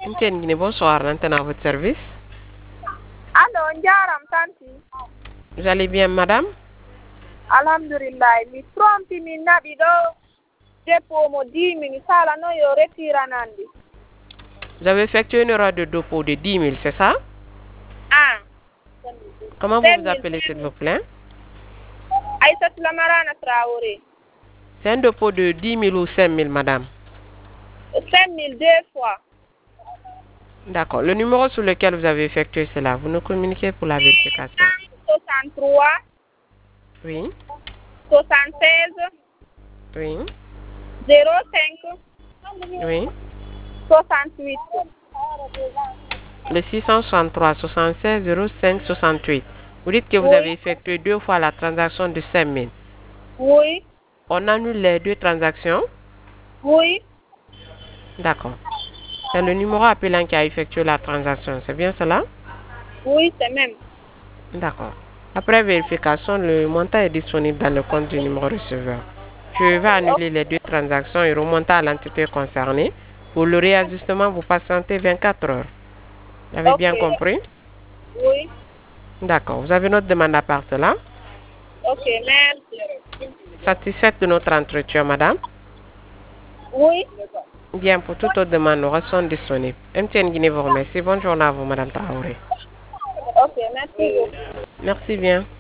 MTN Guinée, bonsoir, l'antenne à votre service. Allo, Ndiaram Tanti. Vous allez bien, madame? Alhamdulillah, mi trompi mi nabi do dépôt mo 10 000 sala no yo retiranandi. Vous avez effectué une erreur de dépôt de 10 000, c'est ça? Ah. Comment vous vous appelez, s'il vous plaît? Aïssat Lamarana Traoré. C'est un dépôt de 10 000 ou 5 000, madame? 5 000 deux fois. D'accord. Le numéro sur lequel vous avez effectué cela, vous nous communiquez pour la vérification. 63. Oui. 76. Oui. 05. Oui. 68. Le 663 76 05 68. Vous dites que vous Oui. avez effectué 2 fois la transaction de 5 000. Oui. On annule les 2 transactions? Oui. D'accord. C'est le numéro appelant qui a effectué la transaction, c'est bien cela? Oui, c'est même. D'accord. Après vérification, le montant est disponible dans le compte du numéro receveur. Je vais annuler les 2 transactions et remonter à l'entité concernée. Pour le réajustement, vous patientez 24 heures. Vous avez bien compris? Oui. D'accord. Vous avez notre demande à part cela? Ok, merci. Satisfaite de notre entretien, madame? Oui. Bien, pour toute autre demande, nous restons disponibles. MTN Guinée vous remercie. Bonne journée à vous, madame Traoré. Ok, merci. Merci bien.